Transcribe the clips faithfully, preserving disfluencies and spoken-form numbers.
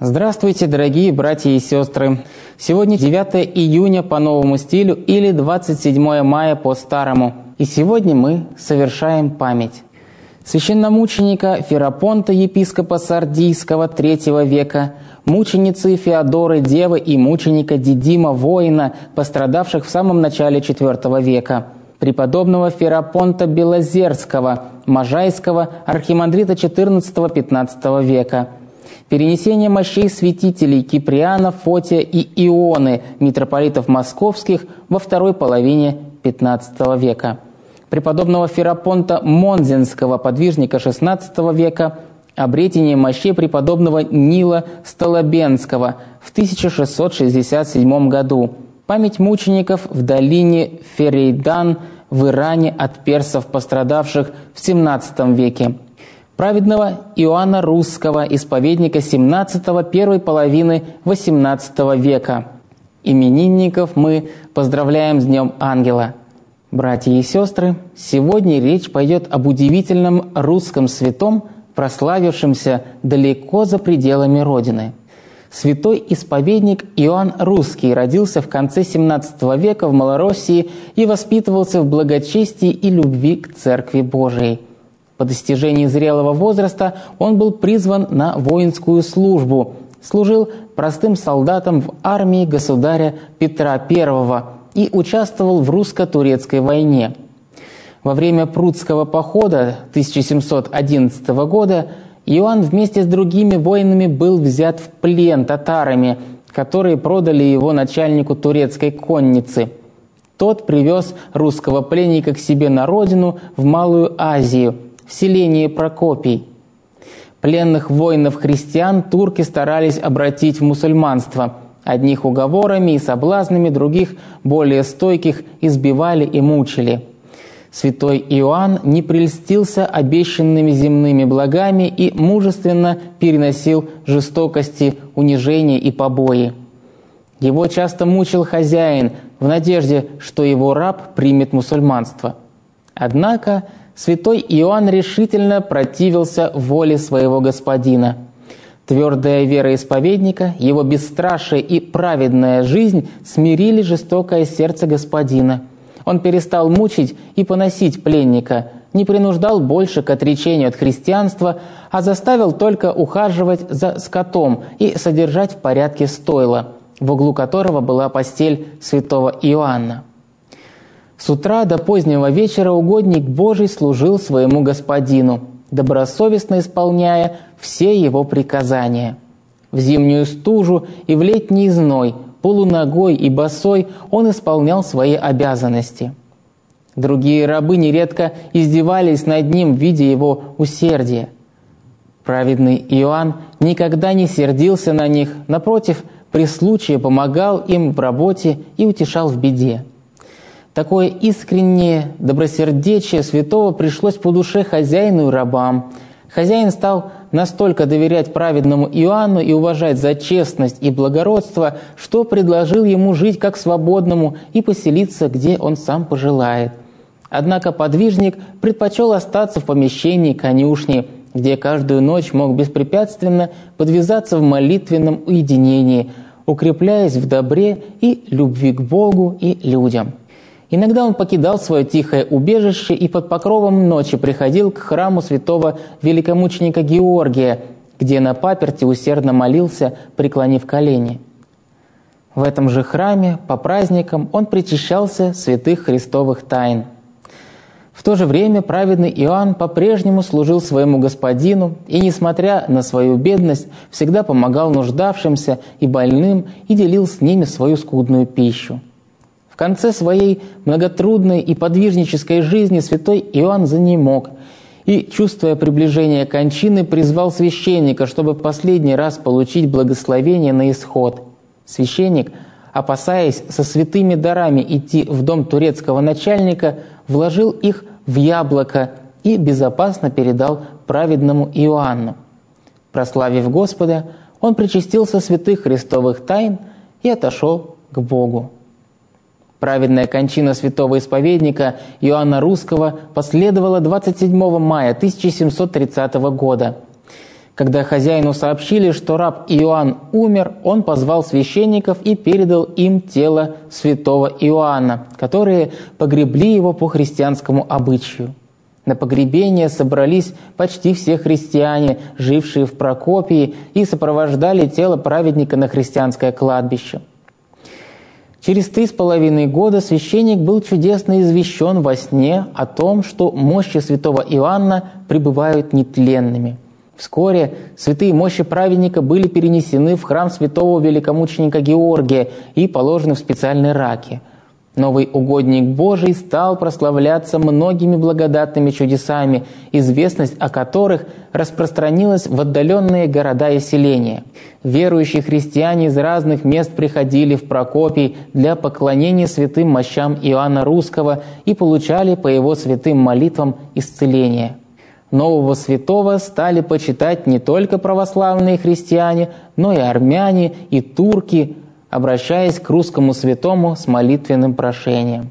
Здравствуйте, дорогие братья и сестры! Сегодня девятое июня по новому стилю или двадцать седьмое мая по старому. И сегодня мы совершаем память священномученика Ферапонта, епископа Сардийского третьего века, мученицы Феодоры Девы и мученика Дидима Воина, пострадавших в самом начале четвертого века, преподобного Ферапонта Белозерского, Можайского, архимандрита четырнадцатого-пятнадцатого века, перенесение мощей святителей Киприана, Фотия и Ионы, митрополитов московских во второй половине пятнадцатого века, преподобного Ферапонта Монзенского, подвижника шестнадцатого века, обретение мощей преподобного Нила Столобенского в тысяча шестьсот шестьдесят седьмом году, память мучеников в долине Ферейдан в Иране от персов, пострадавших в семнадцатом веке, праведного Иоанна Русского, исповедника семнадцатого, первой половины восемнадцатого века. Именинников мы поздравляем с Днем Ангела. Братья и сестры, сегодня речь пойдет об удивительном русском святом, прославившемся далеко за пределами Родины. Святой исповедник Иоанн Русский родился в конце семнадцатого века в Малороссии и воспитывался в благочестии и любви к Церкви Божией. По достижении зрелого возраста он был призван на воинскую службу, служил простым солдатом в армии государя Петра Первого и участвовал в русско-турецкой войне. Во время Прудского похода тысяча семьсот одиннадцатого года Иоанн вместе с другими воинами был взят в плен татарами, которые продали его начальнику турецкой конницы. Тот привез русского пленника к себе на родину, в Малую Азию, в селение Прокопий. Пленных воинов-христиан турки старались обратить в мусульманство. Одних уговорами и соблазнами, других, более стойких, избивали и мучили. Святой Иоанн не прельстился обещанными земными благами и мужественно переносил жестокости, унижения и побои. Его часто мучил хозяин в надежде, что его раб примет мусульманство. Однако святой Иоанн решительно противился воле своего господина. Твердая вера исповедника, его бесстрашие и праведная жизнь смирили жестокое сердце господина. Он перестал мучить и поносить пленника, не принуждал больше к отречению от христианства, а заставил только ухаживать за скотом и содержать в порядке стойла, в углу которого была постель святого Иоанна. С утра до позднего вечера угодник Божий служил своему господину, добросовестно исполняя все его приказания. В зимнюю стужу и в летний зной, полуногой и босой, он исполнял свои обязанности. Другие рабы нередко издевались над ним в виде его усердия. Праведный Иоанн никогда не сердился на них, напротив, при случае помогал им в работе и утешал в беде. Такое искреннее добросердечие святого пришлось по душе хозяину и рабам. Хозяин стал настолько доверять праведному Иоанну и уважать за честность и благородство, что предложил ему жить как свободному и поселиться, где он сам пожелает. Однако подвижник предпочел остаться в помещении конюшни, где каждую ночь мог беспрепятственно подвязаться в молитвенном уединении, укрепляясь в добре и любви к Богу и людям. Иногда он покидал свое тихое убежище и под покровом ночи приходил к храму святого великомученика Георгия, где на паперти усердно молился, преклонив колени. В этом же храме по праздникам он причащался святых христовых тайн. В то же время праведный Иоанн по-прежнему служил своему господину и, несмотря на свою бедность, всегда помогал нуждавшимся и больным и делил с ними свою скудную пищу. В конце своей многотрудной и подвижнической жизни святой Иоанн занемог и, чувствуя приближение кончины, призвал священника, чтобы в последний раз получить благословение на исход. Священник, опасаясь со святыми дарами идти в дом турецкого начальника, вложил их в яблоко и безопасно передал праведному Иоанну. Прославив Господа, он причастился святых христовых тайн и отошел к Богу. Праведная кончина святого исповедника Иоанна Русского последовала двадцать седьмого мая тысяча семьсот тридцатого года. Когда хозяину сообщили, что раб Иоанн умер, он позвал священников и передал им тело святого Иоанна, которые погребли его по христианскому обычаю. На погребение собрались почти все христиане, жившие в Прокопии, и сопровождали тело праведника на христианское кладбище. Через три с половиной года священник был чудесно извещен во сне о том, что мощи святого Иоанна пребывают нетленными. Вскоре святые мощи праведника были перенесены в храм святого великомученика Георгия и положены в специальной раке. Новый угодник Божий стал прославляться многими благодатными чудесами, известность о которых распространилась в отдаленные города и селения. Верующие христиане из разных мест приходили в Прокопий для поклонения святым мощам Иоанна Русского и получали по его святым молитвам исцеление. Нового святого стали почитать не только православные христиане, но и армяне, и турки, обращаясь к русскому святому с молитвенным прошением.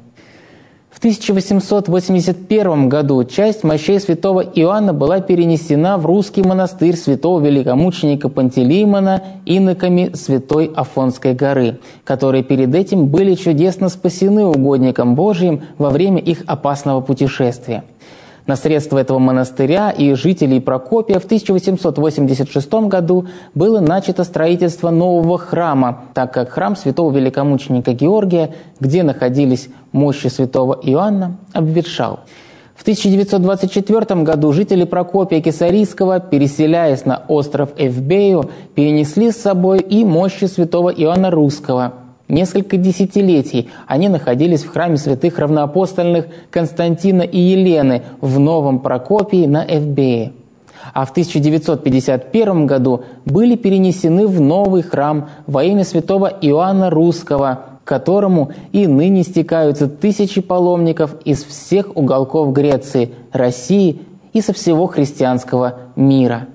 В тысяча восемьсот восемьдесят первом году часть мощей святого Иоанна была перенесена в русский монастырь святого великомученика Пантелеймона иноками Святой Афонской горы, которые перед этим были чудесно спасены угодником Божиим во время их опасного путешествия. На средства этого монастыря и жителей Прокопия в тысяча восемьсот восемьдесят шестом году было начато строительство нового храма, так как храм святого великомученика Георгия, где находились мощи святого Иоанна, обветшал. В тысяча девятьсот двадцать четвёртом году жители Прокопия Кесарийского, переселяясь на остров Эвбею, перенесли с собой и мощи святого Иоанна Русского. Несколько десятилетий они находились в храме святых равноапостольных Константина и Елены в Новом Прокопии на Эвбее. А в тысяча девятьсот пятьдесят первом году были перенесены в новый храм во имя святого Иоанна Русского, к которому и ныне стекаются тысячи паломников из всех уголков Греции, России и со всего христианского мира.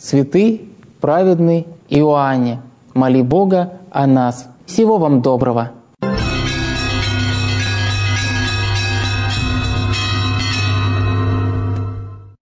Святый, праведный Иоанне, моли Бога о нас. Всего вам доброго!